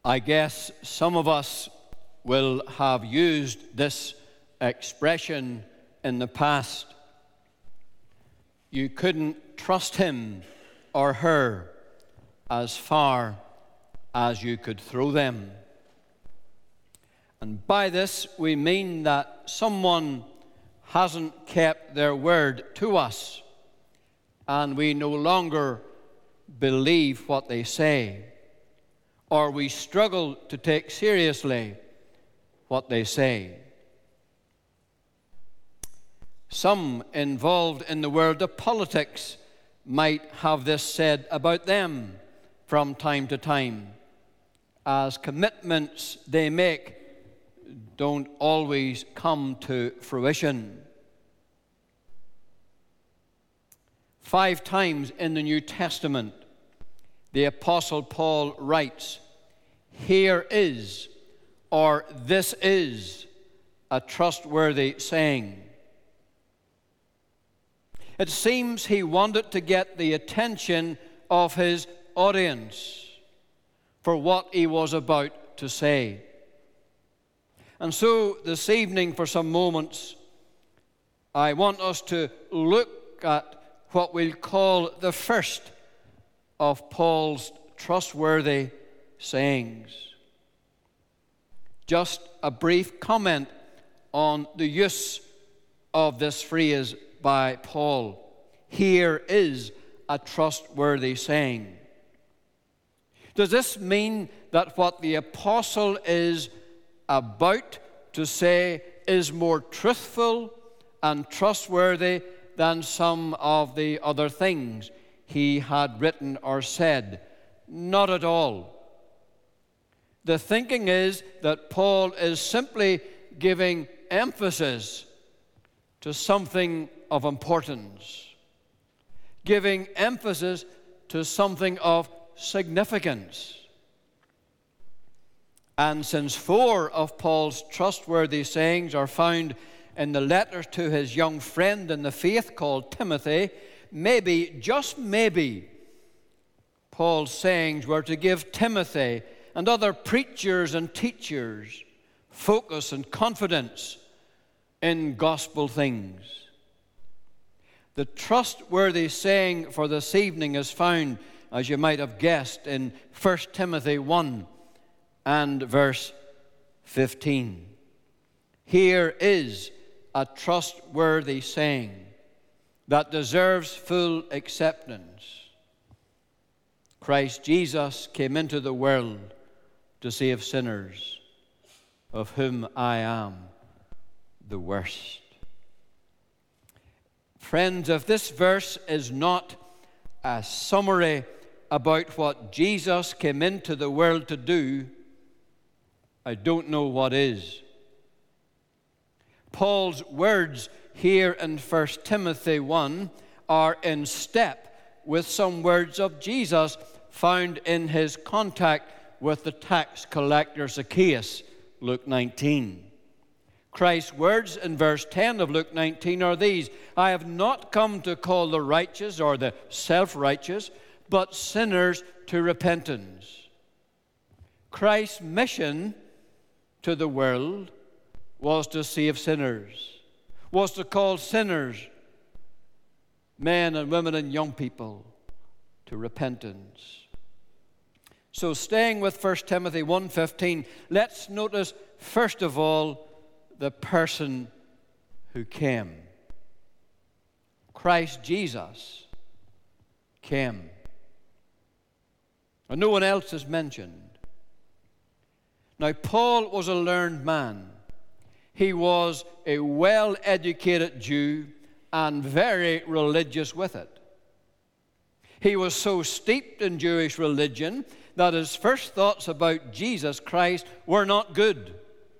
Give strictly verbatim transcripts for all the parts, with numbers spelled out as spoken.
I guess some of us will have used this expression in the past. You couldn't trust him or her as far as you could throw them. And by this we mean that someone hasn't kept their word to us, and we no longer believe what they say, or we struggle to take seriously what they say. Some involved in the world of politics might have this said about them from time to time, as commitments they make don't always come to fruition. Five times in the New Testament, the Apostle Paul writes, "Here is," or "this is," a trustworthy saying. It seems he wanted to get the attention of his audience for what he was about to say. And so this evening, for some moments, I want us to look at what we'll call the first of Paul's trustworthy sayings. Just a brief comment on the use of this phrase by Paul. Here is a trustworthy saying. Does this mean that what the apostle is about to say is more truthful and trustworthy than some of the other things he had written or said? Not at all. The thinking is that Paul is simply giving emphasis to something of importance, giving emphasis to something of significance. And since four of Paul's trustworthy sayings are found in the letter to his young friend in the faith called Timothy, maybe, just maybe, Paul's sayings were to give Timothy and other preachers and teachers focus and confidence in gospel things. The trustworthy saying for this evening is found, as you might have guessed, in First Timothy one and verse fifteen. Here is a trustworthy saying that deserves full acceptance. Christ Jesus came into the world to save sinners, of whom I am the worst. Friends, if this verse is not a summary about what Jesus came into the world to do, I don't know what is. Paul's words here in First Timothy one are in step with some words of Jesus found in his contact with the tax collector Zacchaeus, Luke nineteen. Christ's words in verse ten of Luke nineteen are these: I have not come to call the righteous or the self-righteous, but sinners to repentance. Christ's mission to the world was to save sinners, was to call sinners, men and women and young people, to repentance. So staying with First Timothy one fifteen, let's notice first of all the person who came. Christ Jesus came. And no one else is mentioned. Now, Paul was a learned man. He was a well-educated Jew and very religious with it. He was so steeped in Jewish religion that his first thoughts about Jesus Christ were not good.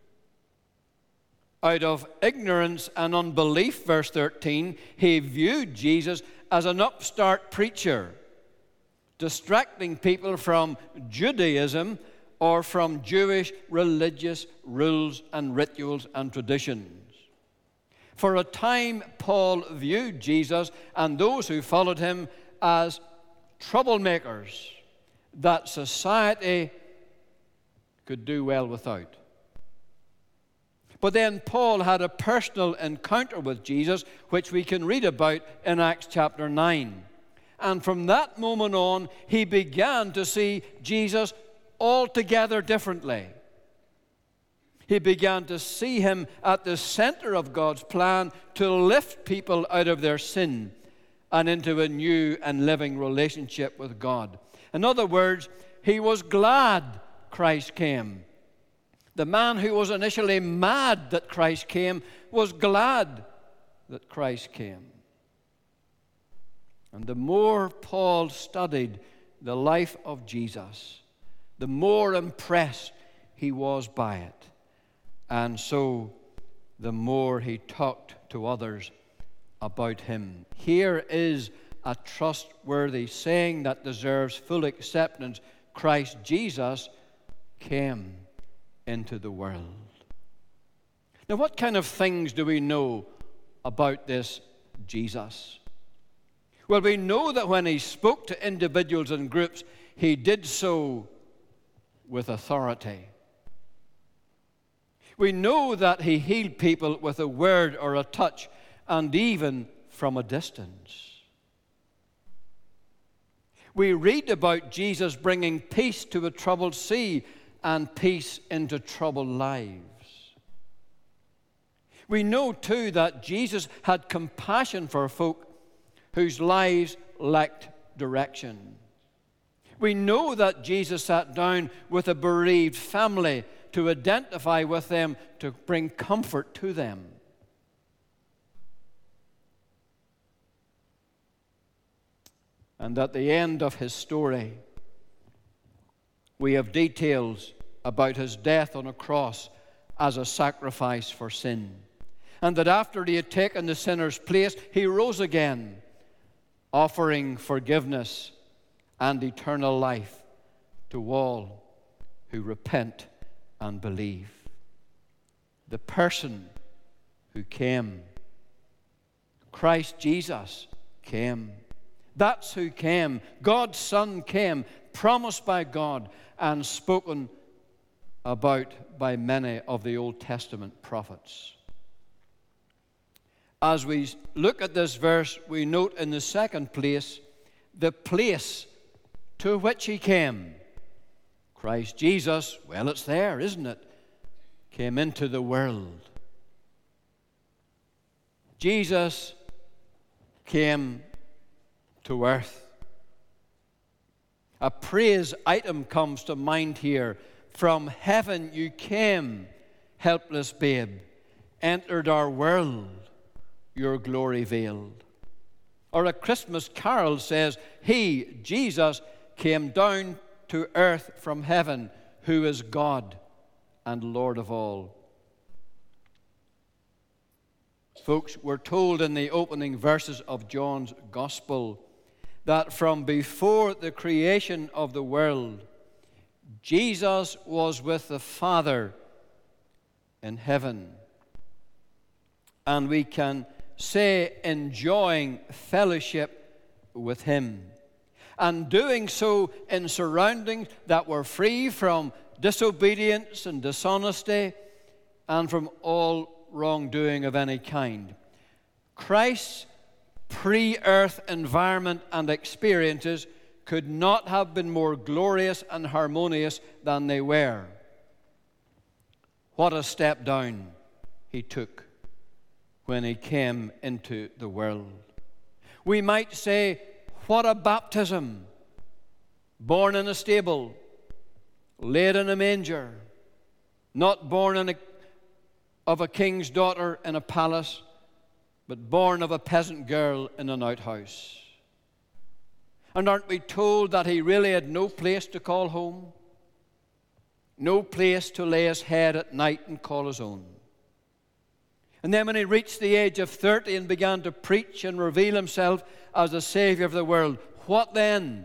Out of ignorance and unbelief, verse thirteen, he viewed Jesus as an upstart preacher, distracting people from Judaism or from Jewish religious rules and rituals and traditions. For a time, Paul viewed Jesus and those who followed him as troublemakers that society could do well without. But then Paul had a personal encounter with Jesus, which we can read about in Acts chapter nine. And from that moment on, he began to see Jesus altogether differently. He began to see him at the center of God's plan to lift people out of their sin and into a new and living relationship with God. In other words, he was glad Christ came. The man who was initially mad that Christ came was glad that Christ came. And the more Paul studied the life of Jesus, the more impressed he was by it. And so the more he talked to others about him. Here is a trustworthy saying that deserves full acceptance. Christ Jesus came into the world. Now, what kind of things do we know about this Jesus? Well, we know that when he spoke to individuals and groups, he did so with authority. We know that he healed people with a word or a touch, and even from a distance. We read about Jesus bringing peace to a troubled sea and peace into troubled lives. We know, too, that Jesus had compassion for folk whose lives lacked direction. We know that Jesus sat down with a bereaved family to identify with them, to bring comfort to them. And at the end of his story, we have details about his death on a cross as a sacrifice for sin. And that after he had taken the sinner's place, he rose again, offering forgiveness and eternal life to all who repent and believe. The person who came, Christ Jesus, came. That's who came. God's Son came, promised by God and spoken about by many of the Old Testament prophets. As we look at this verse, we note in the second place the place to which he came. Christ Jesus, well, it's there, isn't it? Came into the world. Jesus came to earth. A praise item comes to mind here. From heaven you came, helpless babe, entered our world, your glory veiled. Or a Christmas carol says, he, Jesus, came down to earth from heaven, who is God and Lord of all. Folks, we're told in the opening verses of John's Gospel that from before the creation of the world, Jesus was with the Father in heaven. And we can say enjoying fellowship with him. And doing so in surroundings that were free from disobedience and dishonesty and from all wrongdoing of any kind. Christ's pre-earth environment and experiences could not have been more glorious and harmonious than they were. What a step down he took when he came into the world. We might say, what a baptism! Born in a stable, laid in a manger, not born in a, of a king's daughter in a palace, but born of a peasant girl in an outhouse. And aren't we told that he really had no place to call home? No place to lay his head at night and call his own. And then when he reached the age of thirty and began to preach and reveal himself as the Savior of the world, what then?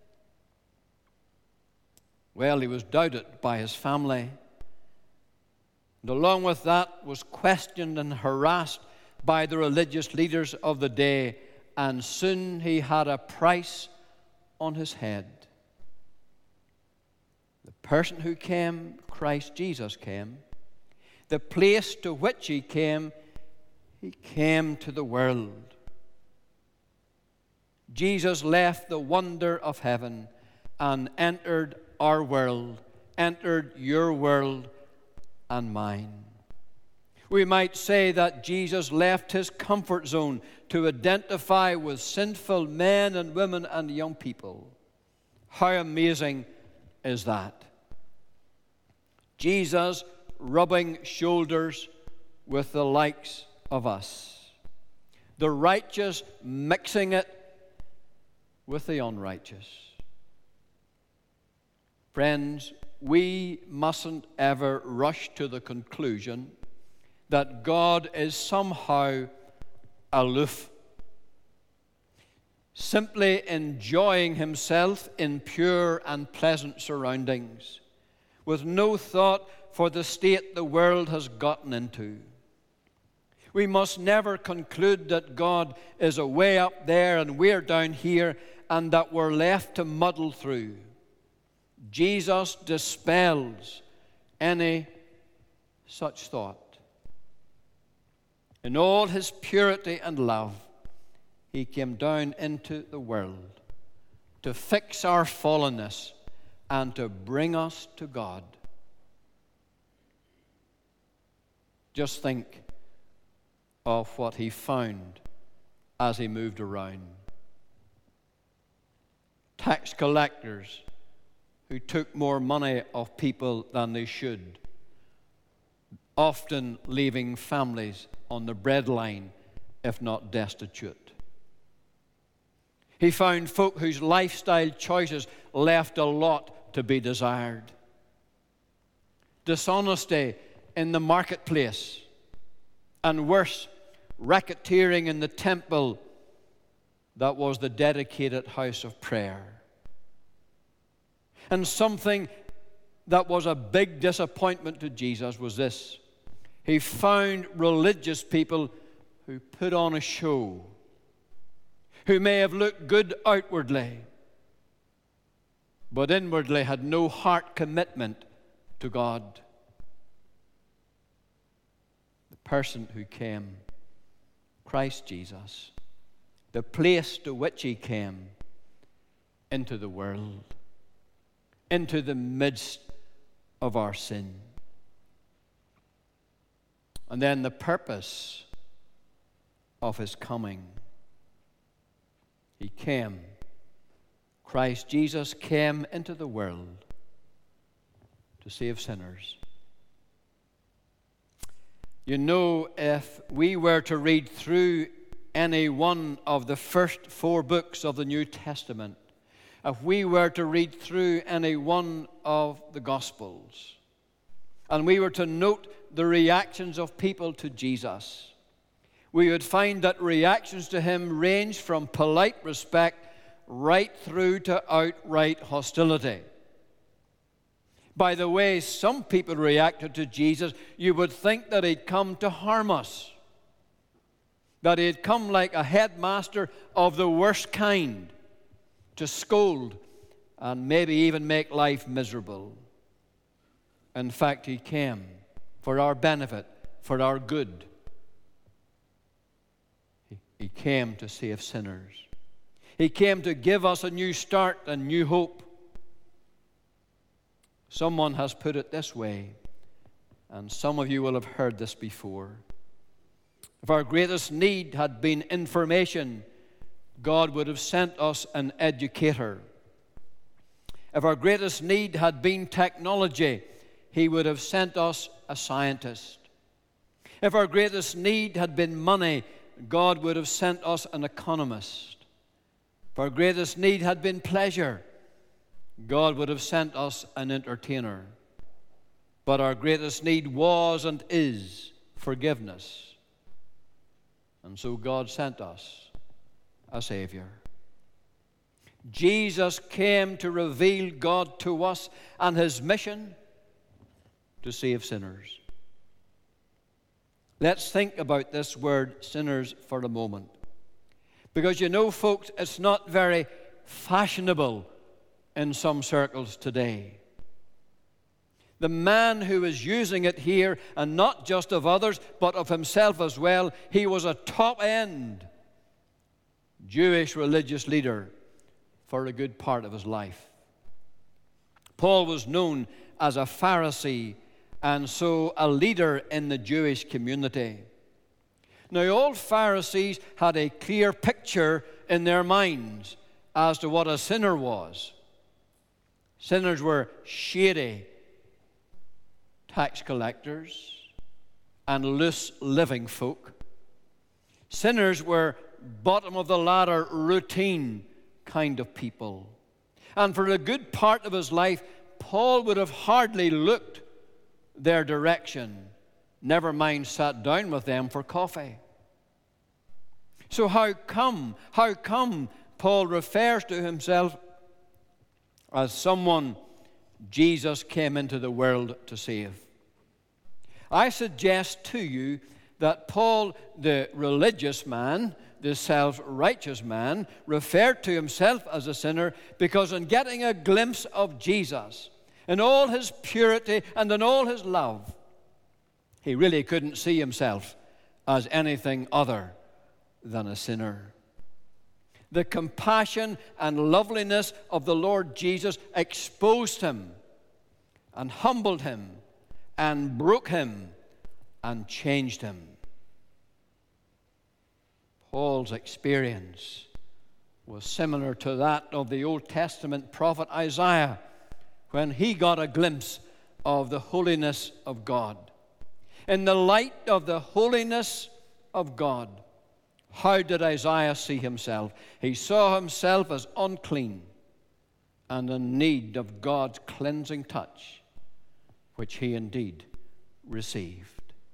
Well, he was doubted by his family. And along with that was questioned and harassed by the religious leaders of the day. And soon he had a price on his head. The person who came, Christ Jesus came. The place to which he came, he came to the world. Jesus left the wonder of heaven and entered our world, entered your world and mine. We might say that Jesus left his comfort zone to identify with sinful men and women and young people. How amazing is that? Jesus rubbing shoulders with the likes of us. The righteous mixing it with the unrighteous. Friends, we mustn't ever rush to the conclusion that God is somehow aloof, simply enjoying himself in pure and pleasant surroundings, with no thought for the state the world has gotten into. We must never conclude that God is away up there and we're down here and that we're left to muddle through. Jesus dispels any such thought. In all his purity and love, he came down into the world to fix our fallenness and to bring us to God. Just think of what he found as he moved around. Tax collectors who took more money of people than they should, often leaving families on the breadline, if not destitute. He found folk whose lifestyle choices left a lot to be desired. Dishonesty in the marketplace, and worse, racketeering in the temple that was the dedicated house of prayer. And something that was a big disappointment to Jesus was this. He found religious people who put on a show, who may have looked good outwardly, but inwardly had no heart commitment to God. The person who came, Christ Jesus, the place to which he came, into the world, into the midst of our sin. And then the purpose of his coming. He came. Christ Jesus came into the world to save sinners. You know, if we were to read through any one of the first four books of the New Testament, if we were to read through any one of the Gospels, and we were to note the reactions of people to Jesus, we would find that reactions to him ranged from polite respect right through to outright hostility. By the way some people reacted to Jesus, you would think that he'd come to harm us, that he'd come like a headmaster of the worst kind, to scold and maybe even make life miserable. In fact, he came for our benefit, for our good. He, he came to save sinners. He came to give us a new start and new hope. Someone has put it this way, and some of you will have heard this before. If our greatest need had been information, God would have sent us an educator. If our greatest need had been technology, he would have sent us a scientist. If our greatest need had been money, God would have sent us an economist. If our greatest need had been pleasure, God would have sent us an entertainer. But our greatest need was and is forgiveness. And so God sent us a Savior. Jesus came to reveal God to us, and his mission to save sinners. Let's think about this word sinners for a moment. Because you know, folks, it's not very fashionable in some circles today. The man who was using it here, and not just of others, but of himself as well, he was a top-end Jewish religious leader for a good part of his life. Paul was known as a Pharisee, and so a leader in the Jewish community. Now, all Pharisees had a clear picture in their minds as to what a sinner was. Sinners were shady tax collectors and loose living folk. Sinners were bottom of the ladder, routine kind of people. And for a good part of his life, Paul would have hardly looked their direction, never mind sat down with them for coffee. So how come, how come Paul refers to himself as someone Jesus came into the world to save? I suggest to you that Paul, the religious man, the self-righteous man, referred to himself as a sinner because in getting a glimpse of Jesus, in all his purity and in all his love, he really couldn't see himself as anything other than a sinner. The compassion and loveliness of the Lord Jesus exposed him and humbled him and broke him and changed him. Paul's experience was similar to that of the Old Testament prophet Isaiah when he got a glimpse of the holiness of God. In the light of the holiness of God, how did Isaiah see himself? He saw himself as unclean and in need of God's cleansing touch, which he indeed received.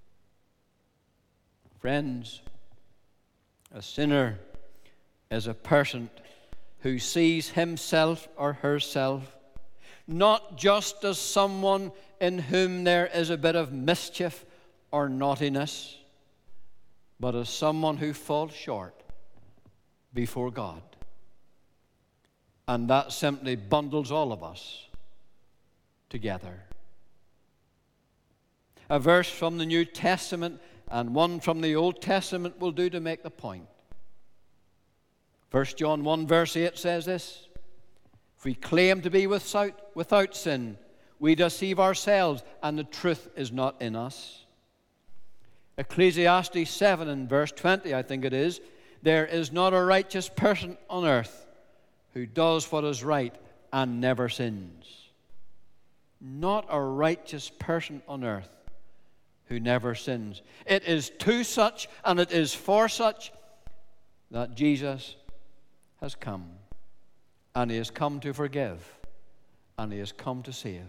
Friends, a sinner is a person who sees himself or herself not just as someone in whom there is a bit of mischief or naughtiness, but as someone who falls short before God. And that simply bundles all of us together. A verse from the New Testament and one from the Old Testament will do to make the point. First John one verse eight says this: if we claim to be without, without sin, we deceive ourselves and the truth is not in us. Ecclesiastes seven and verse twenty, I think it is, there is not a righteous person on earth who does what is right and never sins. Not a righteous person on earth who never sins. It is to such and it is for such that Jesus has come. And he has come to forgive. And he has come to save.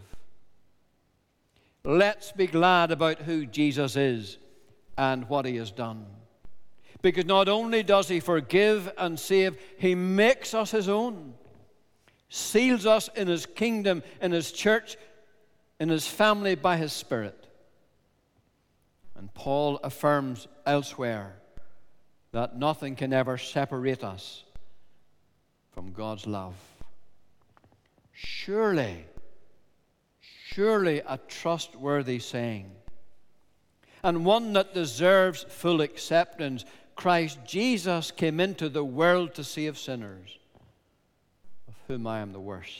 Let's be glad about who Jesus is and what he has done. Because not only does he forgive and save, he makes us his own. Seals us in his kingdom, in his church, in his family by his Spirit. And Paul affirms elsewhere that nothing can ever separate us from God's love. Surely, surely a trustworthy saying, and one that deserves full acceptance. Christ Jesus came into the world to save sinners, of whom I am the worst.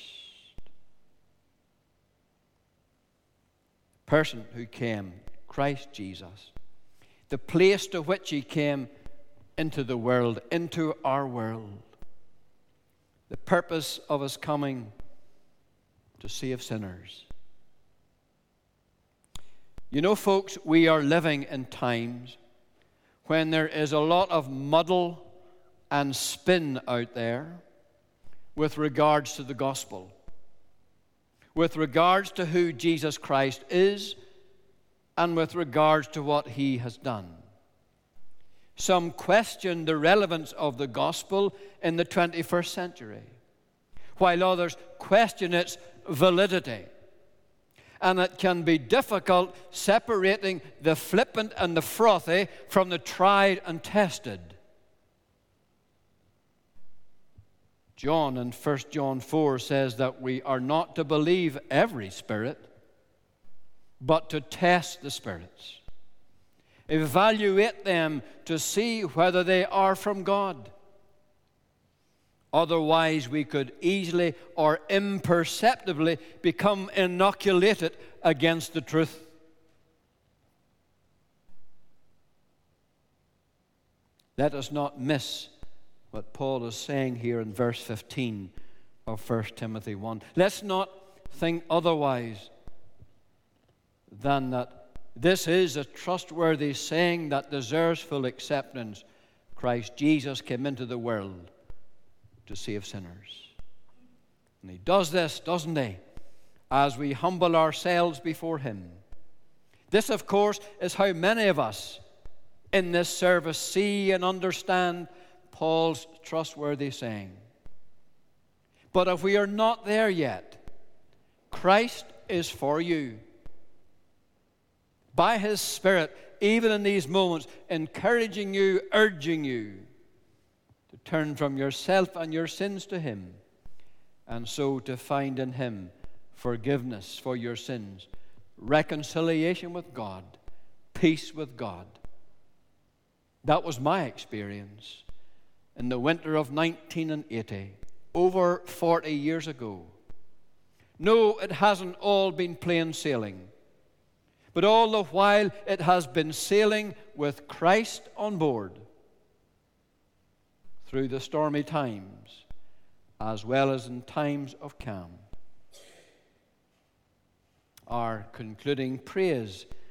The person who came, Christ Jesus, the place to which he came into the world, into our world. The purpose of his coming to save sinners. You know, folks, we are living in times when there is a lot of muddle and spin out there with regards to the gospel, with regards to who Jesus Christ is, and with regards to what he has done. Some question the relevance of the gospel in the twenty-first century, while others question its validity. And it can be difficult separating the flippant and the frothy from the tried and tested. John in First John four says that we are not to believe every spirit, but to test the spirits. Evaluate them to see whether they are from God. Otherwise, we could easily or imperceptibly become inoculated against the truth. Let us not miss what Paul is saying here in verse fifteen of First Timothy one. Let's not think otherwise than that this is a trustworthy saying that deserves full acceptance. Christ Jesus came into the world to save sinners. And he does this, doesn't he, as we humble ourselves before him. This, of course, is how many of us in this service see and understand Paul's trustworthy saying. But if we are not there yet, Christ is for you. By his Spirit, even in these moments, encouraging you, urging you to turn from yourself and your sins to him, and so to find in him forgiveness for your sins, reconciliation with God, peace with God. That was my experience in the winter of nineteen eighty, over forty years ago. No, it hasn't all been plain sailing, but all the while it has been sailing with Christ on board through the stormy times as well as in times of calm. Our concluding praise